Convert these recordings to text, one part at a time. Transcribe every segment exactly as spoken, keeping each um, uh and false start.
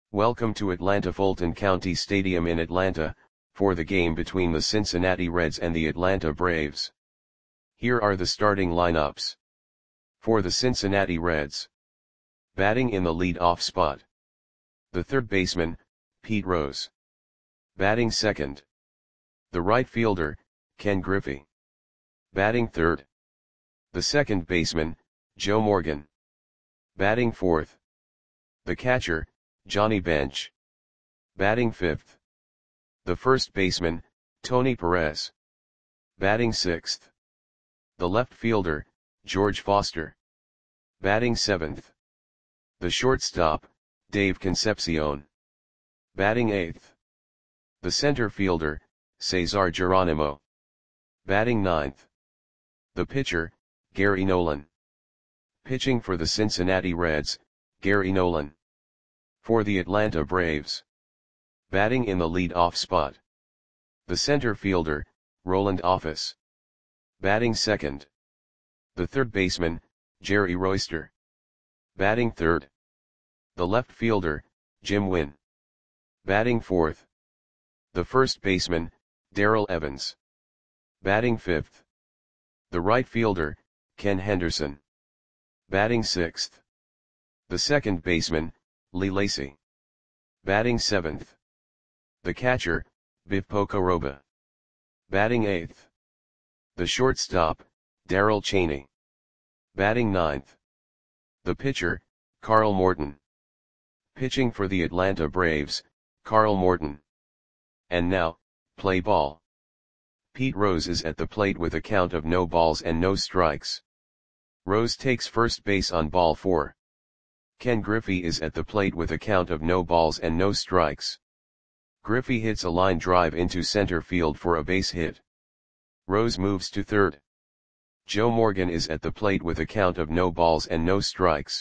Welcome to Atlanta Fulton County Stadium in Atlanta, for the game between the Cincinnati Reds and the Atlanta Braves. Here are the starting lineups. For the Cincinnati Reds. Batting in the lead-off spot. The third baseman, Pete Rose. Batting second. The right fielder, Ken Griffey. Batting third. The second baseman, Joe Morgan. Batting fourth. The catcher, Johnny Bench. Batting fifth. The first baseman, Tony Perez. Batting sixth. The left fielder, George Foster. Batting seventh. The shortstop, Dave Concepcion. Batting eighth. The center fielder, Cesar Geronimo. Batting ninth. The pitcher, Gary Nolan. Pitching for the Cincinnati Reds, Gary Nolan. For the Atlanta Braves. Batting in the lead-off spot. The center fielder, Roland Office. Batting second. The third baseman, Jerry Royster. Batting third. The left fielder, Jim Wynn. Batting fourth. The first baseman, Darrell Evans. Batting fifth. The right fielder, Ken Henderson. Batting sixth. The second baseman, Lee Lacy. Batting seventh. The catcher, Biff Pocoroba. Batting eighth. The shortstop, Darrell Chaney. Batting ninth. The pitcher, Carl Morton. Pitching for the Atlanta Braves, Carl Morton. And now, play ball. Pete Rose is at the plate with a count of no balls and no strikes. Rose takes first base on ball four. Ken Griffey is at the plate with a count of no balls and no strikes. Griffey hits a line drive into center field for a base hit. Rose moves to third. Joe Morgan is at the plate with a count of no balls and no strikes.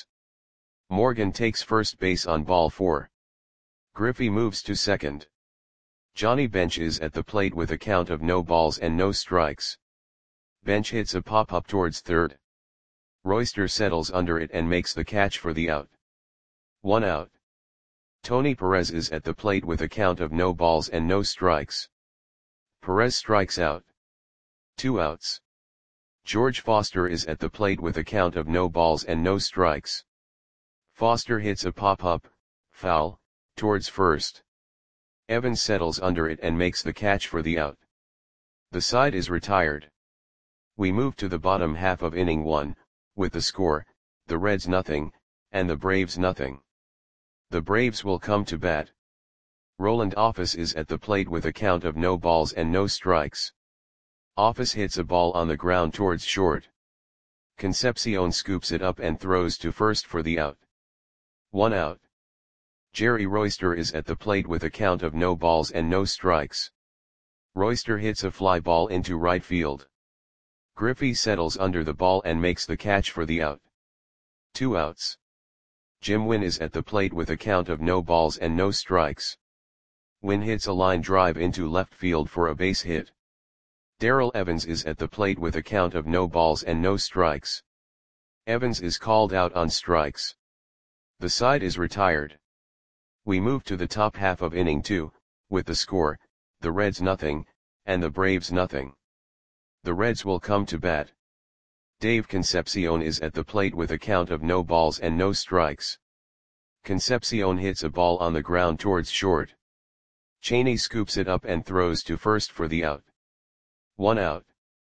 Morgan takes first base on ball four. Griffey moves to second. Johnny Bench is at the plate with a count of no balls and no strikes. Bench hits a pop-up towards third. Royster settles under it and makes the catch for the out. One out. Tony Perez is at the plate with a count of no balls and no strikes. Perez strikes out. Two outs. George Foster is at the plate with a count of no balls and no strikes. Foster hits a pop-up, foul, towards first. Evans settles under it and makes the catch for the out. The side is retired. We move to the bottom half of inning one, with the score, the Reds nothing, and the Braves nothing. The Braves will come to bat. Roland Office is at the plate with a count of no balls and no strikes. Office hits a ball on the ground towards short. Concepcion scoops it up and throws to first for the out. One out. Jerry Royster is at the plate with a count of no balls and no strikes. Royster hits a fly ball into right field. Griffey settles under the ball and makes the catch for the out. Two outs. Jim Wynn is at the plate with a count of no balls and no strikes. Wynn hits a line drive into left field for a base hit. Darrell Evans is at the plate with a count of no balls and no strikes. Evans is called out on strikes. The side is retired. We move to the top half of inning two, with the score, the Reds nothing, and the Braves nothing. The Reds will come to bat. Dave Concepcion is at the plate with a count of no balls and no strikes. Concepcion hits a ball on the ground towards short. Chaney scoops it up and throws to first for the out. One out.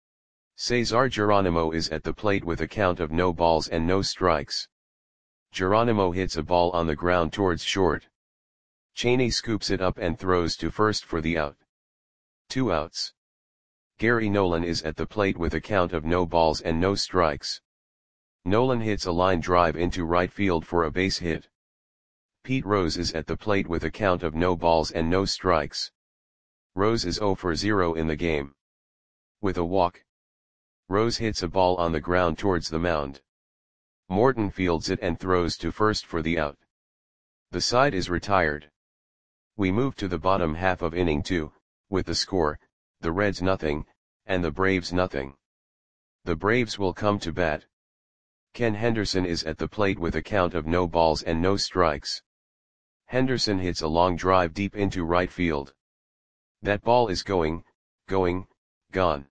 Cesar Geronimo is at the plate with a count of no balls and no strikes. Geronimo hits a ball on the ground towards short. Chaney scoops it up and throws to first for the out. Two outs. Gary Nolan is at the plate with a count of no balls and no strikes. Nolan hits a line drive into right field for a base hit. Pete Rose is at the plate with a count of no balls and no strikes. Rose is zero for zero in the game. With a walk. Rose hits a ball on the ground towards the mound. Morton fields it and throws to first for the out. The side is retired. We move to the bottom half of inning two, with the score, the Reds nothing, and the Braves nothing. The Braves will come to bat. Ken Henderson is at the plate with a count of no balls and no strikes. Henderson hits a long drive deep into right field. That ball is going, going, gone.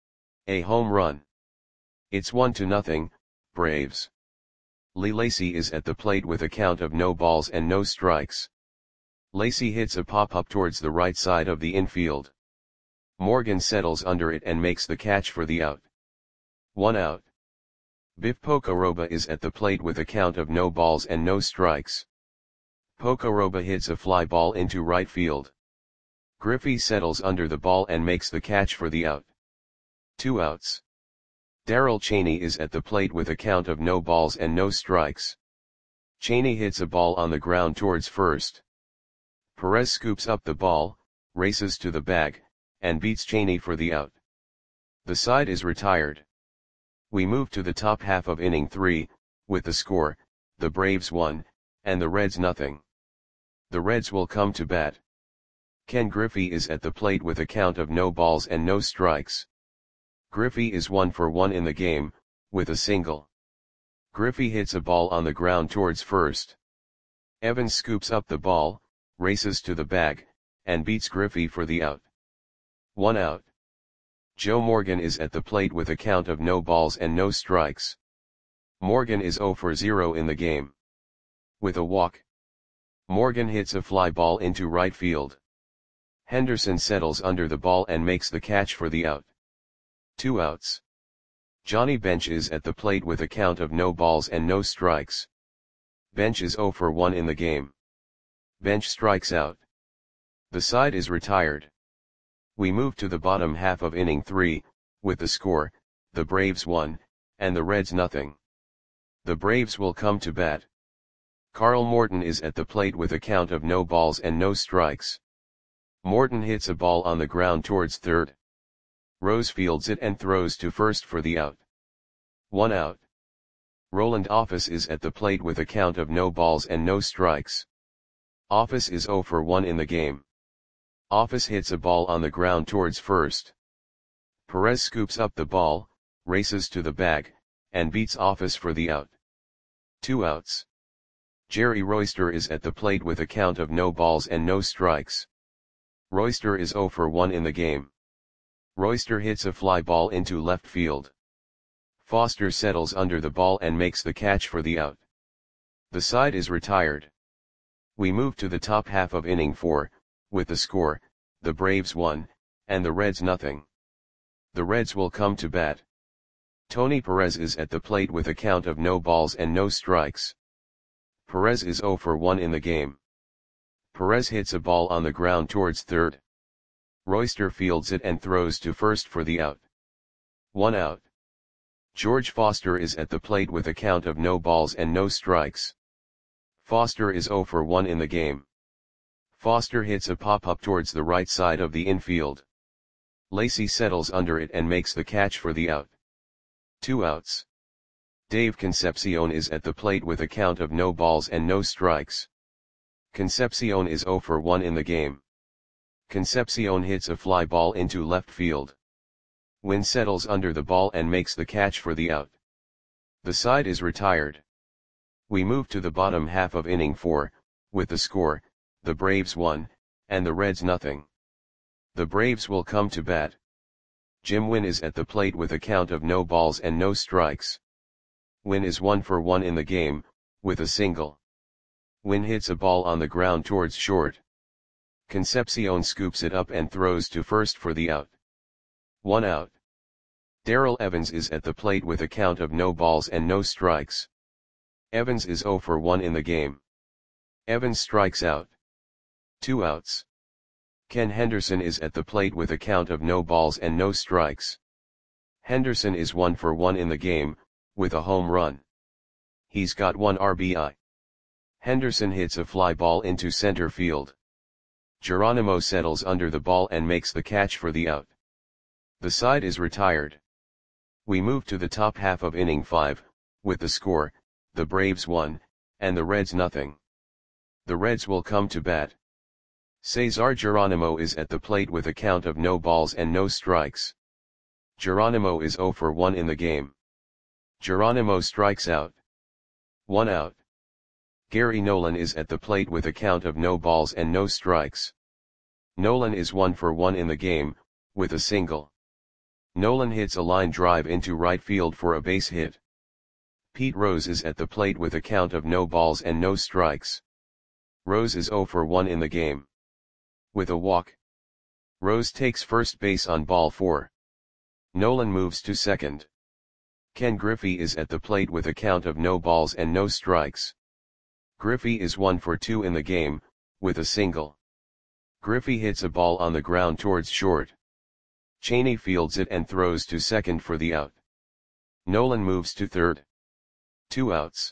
A home run. It's one to nothing, Braves. Lee Lacy is at the plate with a count of no balls and no strikes. Lacy hits a pop-up towards the right side of the infield. Morgan settles under it and makes the catch for the out. One out. Biff Pocoroba is at the plate with a count of no balls and no strikes. Pocoroba hits a fly ball into right field. Griffey settles under the ball and makes the catch for the out. Two outs. Darrell Chaney is at the plate with a count of no balls and no strikes. Chaney hits a ball on the ground towards first. Perez scoops up the ball, races to the bag, and beats Chaney for the out. The side is retired. We move to the top half of inning three, with the score, the Braves one, and the Reds nothing. The Reds will come to bat. Ken Griffey is at the plate with a count of no balls and no strikes. Griffey is one for one in the game, with a single. Griffey hits a ball on the ground towards first. Evans scoops up the ball, races to the bag, and beats Griffey for the out. One out. Joe Morgan is at the plate with a count of no balls and no strikes. Morgan is zero for zero in the game. With a walk. Morgan hits a fly ball into right field. Henderson settles under the ball and makes the catch for the out. Two outs. Johnny Bench is at the plate with a count of no balls and no strikes. Bench is zero for one in the game. Bench strikes out. The side is retired. We move to the bottom half of inning three, with the score, the Braves one, and the Reds nothing. The Braves will come to bat. Carl Morton is at the plate with a count of no balls and no strikes. Morton hits a ball on the ground towards third. Rose fields it and throws to first for the out. One out. Roland Office is at the plate with a count of no balls and no strikes. Office is zero for one in the game. Office hits a ball on the ground towards first. Perez scoops up the ball, races to the bag, and beats Office for the out. Two outs. Jerry Royster is at the plate with a count of no balls and no strikes. Royster is zero for one in the game. Royster hits a fly ball into left field. Foster settles under the ball and makes the catch for the out. The side is retired. We move to the top half of inning four, with the score, the Braves one, and the Reds nothing. The Reds will come to bat. Tony Perez is at the plate with a count of no balls and no strikes. Perez is zero for one in the game. Perez hits a ball on the ground towards third. Royster fields it and throws to first for the out. One out. George Foster is at the plate with a count of no balls and no strikes. Foster is zero for one in the game. Foster hits a pop-up towards the right side of the infield. Lacy settles under it and makes the catch for the out. Two outs. Dave Concepcion is at the plate with a count of no balls and no strikes. Concepcion is zero for one in the game. Concepcion hits a fly ball into left field. Wynn settles under the ball and makes the catch for the out. The side is retired. We move to the bottom half of inning four, with the score, the Braves one, and the Reds nothing. The Braves will come to bat. Jim Wynn is at the plate with a count of no balls and no strikes. Wynn is one for one in the game, with a single. Wynn hits a ball on the ground towards short. Concepcion scoops it up and throws to first for the out. One out. Darrell Evans is at the plate with a count of no balls and no strikes. Evans is zero for one in the game. Evans strikes out. Two outs. Ken Henderson is at the plate with a count of no balls and no strikes. Henderson is one for one in the game, with a home run. He's got one R B I. Henderson hits a fly ball into center field. Geronimo settles under the ball and makes the catch for the out. The side is retired. We move to the top half of inning five, with the score, the Braves one, and the Reds nothing. The Reds will come to bat. Cesar Geronimo is at the plate with a count of no balls and no strikes. Geronimo is zero for one in the game. Geronimo strikes out. One out. Gary Nolan is at the plate with a count of no balls and no strikes. Nolan is one for one in the game, with a single. Nolan hits a line drive into right field for a base hit. Pete Rose is at the plate with a count of no balls and no strikes. Rose is zero for one in the game. With a walk. Rose takes first base on ball four. Nolan moves to second. Ken Griffey is at the plate with a count of no balls and no strikes. Griffey is one for two in the game, with a single. Griffey hits a ball on the ground towards short. Cheney fields it and throws to second for the out. Nolan moves to third. Two outs.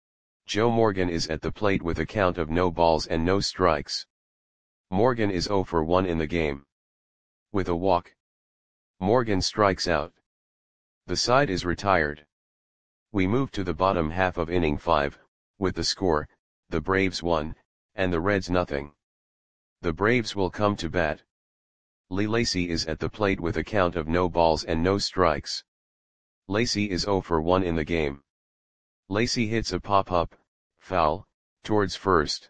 Joe Morgan is at the plate with a count of no balls and no strikes. Morgan is zero for one in the game. With a walk. Morgan strikes out. The side is retired. We move to the bottom half of inning five, with the score, the Braves one, and the Reds nothing. The Braves will come to bat. Lee Lacy is at the plate with a count of no balls and no strikes. Lacy is zero for one in the game. Lacy hits a pop-up, foul, towards first.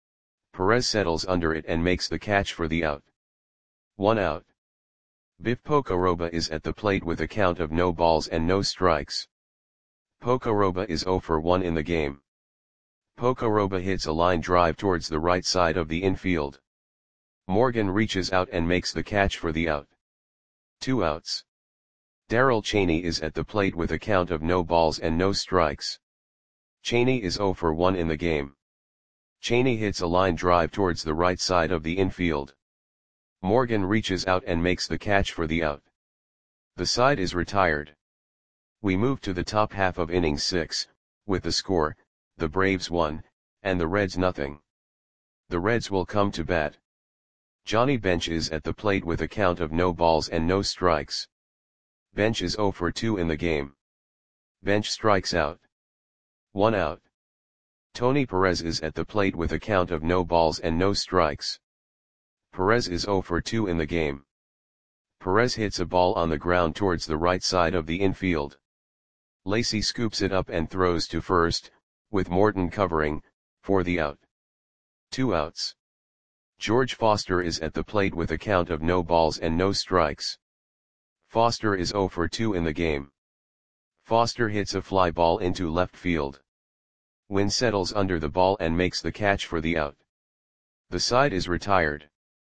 Perez settles under it and makes the catch for the out. One out. Biff Pocoroba is at the plate with a count of no balls and no strikes. Pocoroba is zero for one in the game. Pocoroba hits a line drive towards the right side of the infield. Morgan reaches out and makes the catch for the out. Two outs. Darrell Cheney is at the plate with a count of no balls and no strikes. Cheney is zero for one in the game. Cheney hits a line drive towards the right side of the infield. Morgan reaches out and makes the catch for the out. The side is retired. We move to the top half of inning six, with the score, the Braves one, and the Reds nothing. The Reds will come to bat. Johnny Bench is at the plate with a count of no balls and no strikes. Bench is zero for two in the game. Bench strikes out. One out. Tony Perez is at the plate with a count of no balls and no strikes. Perez is zero for two in the game. Perez hits a ball on the ground towards the right side of the infield. Lacy scoops it up and throws to first, with Morton covering, for the out. Two outs. George Foster is at the plate with a count of no balls and no strikes. Foster is zero for two in the game. Foster hits a fly ball into left field. Wynn settles under the ball and makes the catch for the out. The side is retired.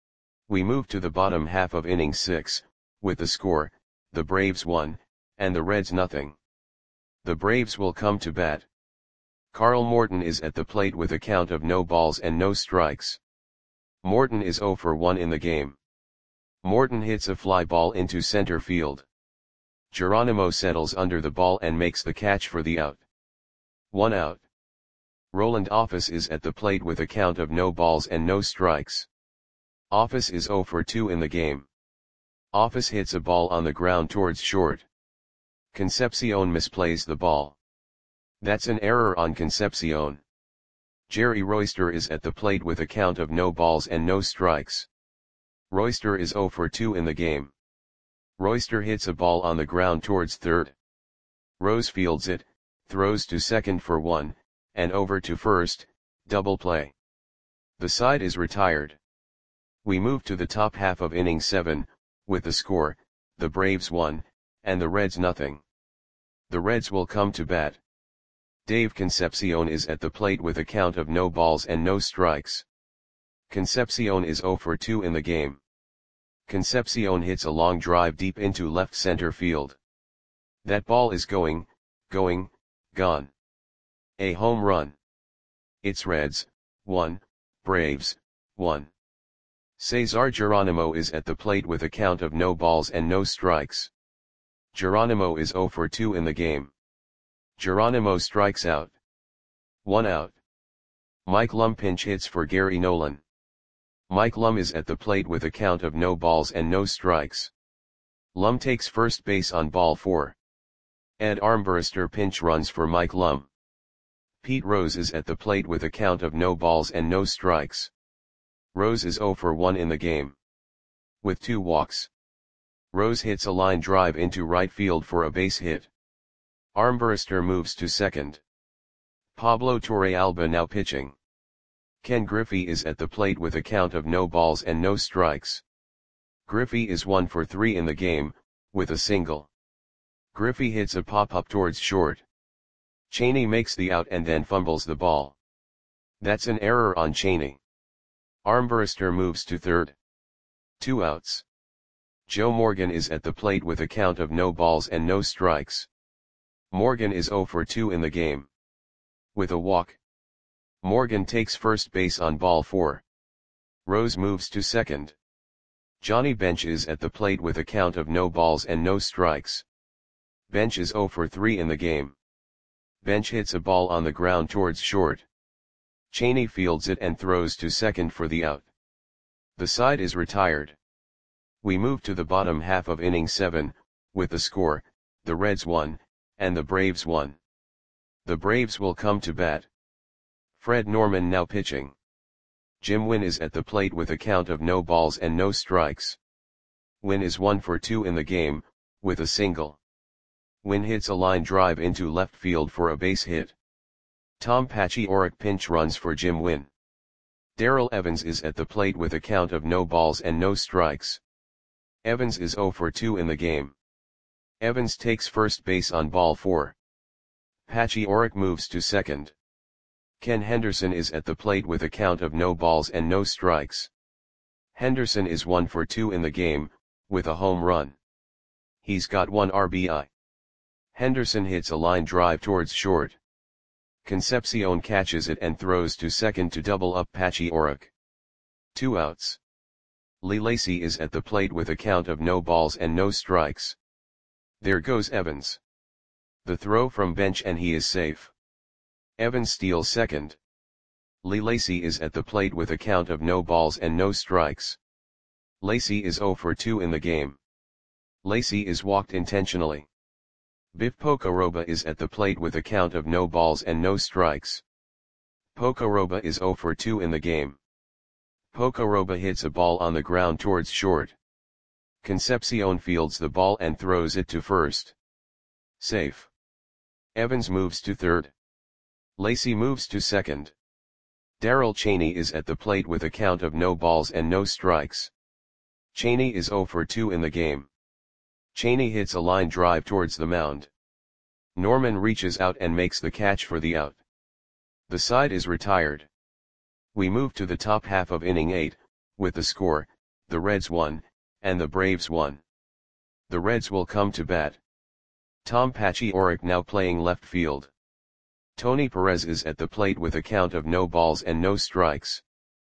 We move to the bottom half of inning six, with the score, the Braves one, and the Reds nothing. The Braves will come to bat. Carl Morton is at the plate with a count of no balls and no strikes. Morton is zero for one in the game. Morton hits a fly ball into center field. Geronimo settles under the ball and makes the catch for the out. One out. Roland Office is at the plate with a count of no balls and no strikes. Office is zero for two in the game. Office hits a ball on the ground towards short. Concepcion misplays the ball. That's an error on Concepcion. Jerry Royster is at the plate with a count of no balls and no strikes. Royster is zero for two in the game. Royster hits a ball on the ground towards third. Rose fields it, throws to second for one, and over to first, double play. The side is retired. We move to the top half of inning seven, with the score, the Braves one, and the Reds nothing. The Reds will come to bat. Dave Concepcion is at the plate with a count of no balls and no strikes. Concepcion is zero for two in the game. Concepcion hits a long drive deep into left center field. That ball is going, going, gone. A home run. It's Reds, one, Braves, one. Cesar Geronimo is at the plate with a count of no balls and no strikes. Geronimo is zero for two in the game. Geronimo strikes out. One out. Mike Lum pinch hits for Gary Nolan. Mike Lum is at the plate with a count of no balls and no strikes. Lum takes first base on ball four. Ed Armbruster pinch runs for Mike Lum. Pete Rose is at the plate with a count of no balls and no strikes. Rose is zero for one in the game. With two walks. Rose hits a line drive into right field for a base hit. Armbruster moves to second. Pablo Torrealba now pitching. Ken Griffey is at the plate with a count of no balls and no strikes. Griffey is one for three in the game, with a single. Griffey hits a pop-up towards short. Cheney makes the out and then fumbles the ball. That's an error on Cheney. Armbruster moves to third. Two outs. Joe Morgan is at the plate with a count of no balls and no strikes. Morgan is zero for two in the game. With a walk. Morgan takes first base on ball four. Rose moves to second. Johnny Bench is at the plate with a count of no balls and no strikes. Bench is zero for three in the game. Bench hits a ball on the ground towards short. Cheney fields it and throws to second for the out. The side is retired. We move to the bottom half of inning seven, with the score, the Reds won, and the Braves won. The Braves will come to bat. Fred Norman now pitching. Jim Wynn is at the plate with a count of no balls and no strikes. Wynn is one for two in the game, with a single. Wynn hits a line drive into left field for a base hit. Tom Paciorek pinch runs for Jim Wynn. Darrell Evans is at the plate with a count of no balls and no strikes. Evans is zero for two in the game. Evans takes first base on ball four. Paciorek moves to second. Ken Henderson is at the plate with a count of no balls and no strikes. Henderson is one for two in the game, with a home run. He's got one R B I. Henderson hits a line drive towards short. Concepcion catches it and throws to second to double up Paciorek. Two outs. Lee Lacy is at the plate with a count of no balls and no strikes. There goes Evans. The throw from Bench and he is safe. Evans steals second. Lee Lacy is at the plate with a count of no balls and no strikes. Lacy is zero for two in the game. Lacy is walked intentionally. Biff Pocoroba is at the plate with a count of no balls and no strikes. Pocoroba is zero for two in the game. Pocoroba hits a ball on the ground towards short. Concepcion fields the ball and throws it to first. Safe. Evans moves to third. Lacy moves to second. Darrell Cheney is at the plate with a count of no balls and no strikes. Cheney is zero for two in the game. Cheney hits a line drive towards the mound. Norman reaches out and makes the catch for the out. The side is retired. We move to the top half of inning eight, with the score, the Reds won, and the Braves won. The Reds will come to bat. Tom Paciorek now playing left field. Tony Perez is at the plate with a count of no balls and no strikes.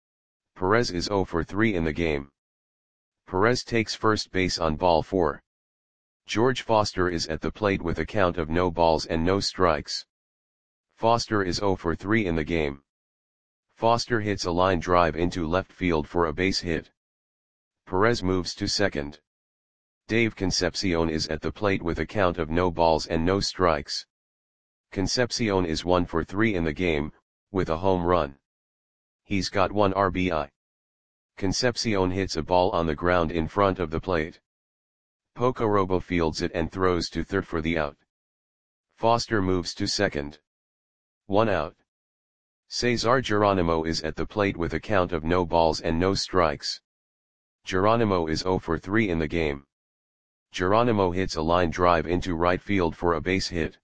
Perez is zero for three in the game. Perez takes first base on ball four. George Foster is at the plate with a count of no balls and no strikes. Foster is zero for three in the game. Foster hits a line drive into left field for a base hit. Perez moves to second. Dave Concepcion is at the plate with a count of no balls and no strikes. Concepcion is one for three in the game, with a home run. He's got one R B I. Concepcion hits a ball on the ground in front of the plate. Pocoroba fields it and throws to third for the out. Foster moves to second. One out. Cesar Geronimo is at the plate with a count of no balls and no strikes. Geronimo is zero for three in the game. Geronimo hits a line drive into right field for a base hit.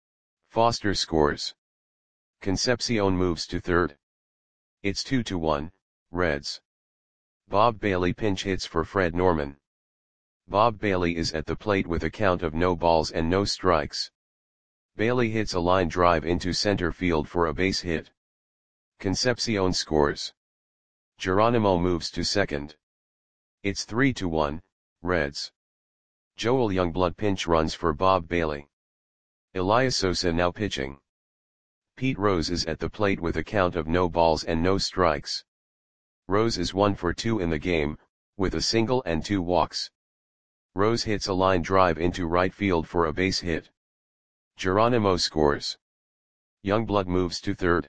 Foster scores. Concepcion moves to third. It's two to one, Reds. Bob Bailey pinch hits for Fred Norman. Bob Bailey is at the plate with a count of no balls and no strikes. Bailey hits a line drive into center field for a base hit. Concepcion scores. Geronimo moves to second. It's three to one, Reds. Joel Youngblood pinch runs for Bob Bailey. Elias Sosa now pitching. Pete Rose is at the plate with a count of no balls and no strikes. Rose is one for two in the game, with a single and two walks. Rose hits a line drive into right field for a base hit. Geronimo scores. Youngblood moves to third.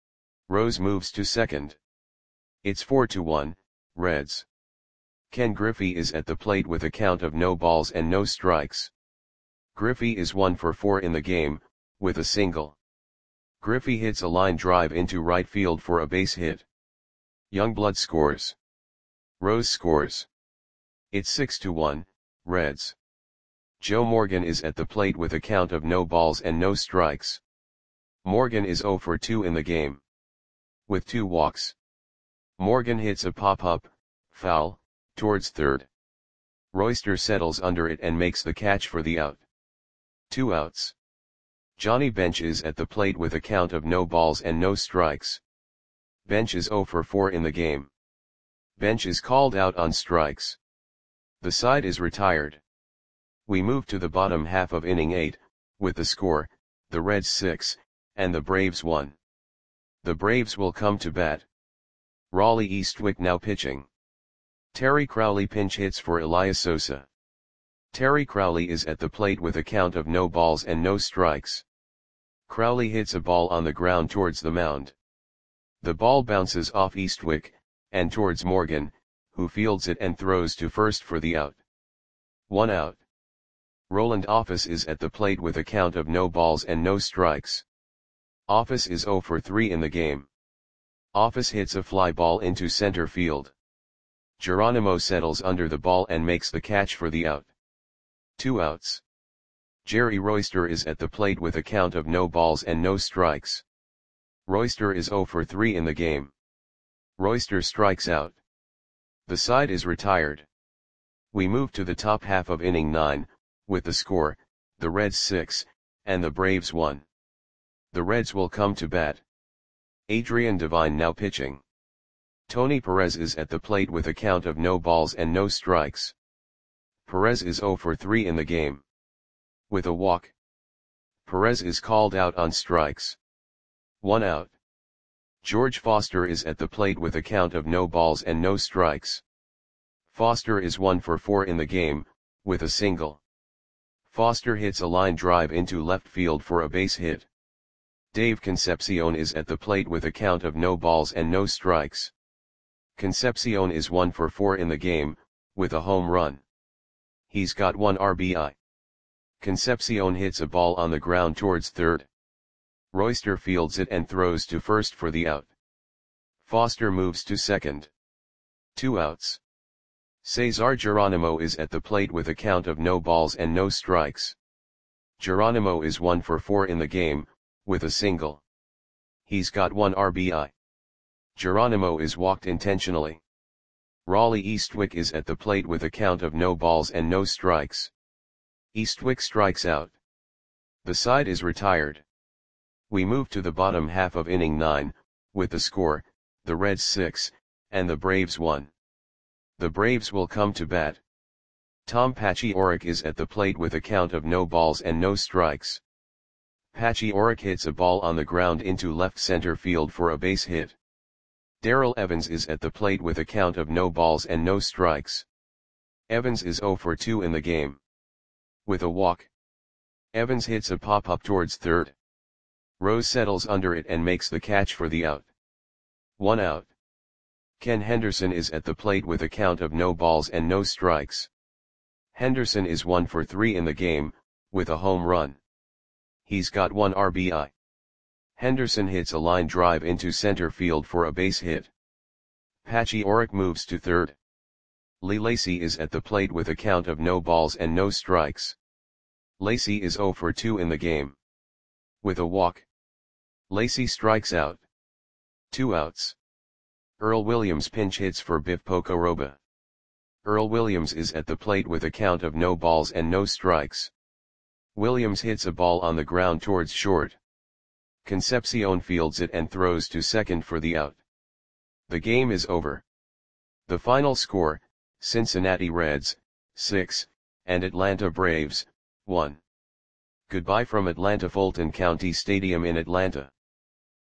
Rose moves to second. It's four to one, Reds. Ken Griffey is at the plate with a count of no balls and no strikes. Griffey is one for four in the game, with a single. Griffey hits a line drive into right field for a base hit. Youngblood scores. Rose scores. It's six to one, Reds. Joe Morgan is at the plate with a count of no balls and no strikes. Morgan is oh for two in the game. With two walks. Morgan hits a pop-up, foul, towards third. Royster settles under it and makes the catch for the out. Two outs. Johnny Bench is at the plate with a count of no balls and no strikes. Bench is oh for four in the game. Bench is called out on strikes. The side is retired. We move to the bottom half of inning eight, with the score, the Reds six, and the Braves one. The Braves will come to bat. Raleigh Eastwick now pitching. Terry Crowley pinch hits for Elias Sosa. Terry Crowley is at the plate with a count of no balls and no strikes. Crowley hits a ball on the ground towards the mound. The ball bounces off Eastwick, and towards Morgan, who fields it and throws to first for the out. One out. Roland Office is at the plate with a count of no balls and no strikes. Office is oh for three in the game. Office hits a fly ball into center field. Geronimo settles under the ball and makes the catch for the out. Two outs. Jerry Royster is at the plate with a count of no balls and no strikes. Royster is oh for three in the game. Royster strikes out. The side is retired. We move to the top half of inning nine, with the score, the Reds six, and the Braves one. The Reds will come to bat. Adrian Devine now pitching. Tony Perez is at the plate with a count of no balls and no strikes. Perez is oh for three in the game. With a walk. Perez is called out on strikes. One out. George Foster is at the plate with a count of no balls and no strikes. Foster is one for four in the game, with a single. Foster hits a line drive into left field for a base hit. Dave Concepcion is at the plate with a count of no balls and no strikes. Concepcion is one for four in the game, with a home run. He's got one R B I. Concepcion hits a ball on the ground towards third. Royster fields it and throws to first for the out. Foster moves to second. Two outs. Cesar Geronimo is at the plate with a count of no balls and no strikes. Geronimo is one for four in the game, with a single. He's got one R B I. Geronimo is walked intentionally. Raleigh Eastwick is at the plate with a count of no balls and no strikes. Eastwick strikes out. The side is retired. We move to the bottom half of inning nine, with the score, the Reds six, and the Braves one. The Braves will come to bat. Tom Paciorek is at the plate with a count of no balls and no strikes. Paciorek hits a ball on the ground into left center field for a base hit. Darrell Evans is at the plate with a count of no balls and no strikes. Evans is oh for two in the game. With a walk. Evans hits a pop-up towards third. Rose settles under it and makes the catch for the out. One out. Ken Henderson is at the plate with a count of no balls and no strikes. Henderson is one for three in the game, with a home run. He's got one R B I. Henderson hits a line drive into center field for a base hit. Paciorek moves to third. Lee Lacy is at the plate with a count of no balls and no strikes. Lacy is oh for two in the game. With a walk. Lacy strikes out. Two outs. Earl Williams pinch hits for Biff Pocoroba. Earl Williams is at the plate with a count of no balls and no strikes. Williams hits a ball on the ground towards short. Concepcion fields it and throws to second for the out. The game is over. The final score, Cincinnati Reds, six, and Atlanta Braves, one. Goodbye from Atlanta Fulton County Stadium in Atlanta.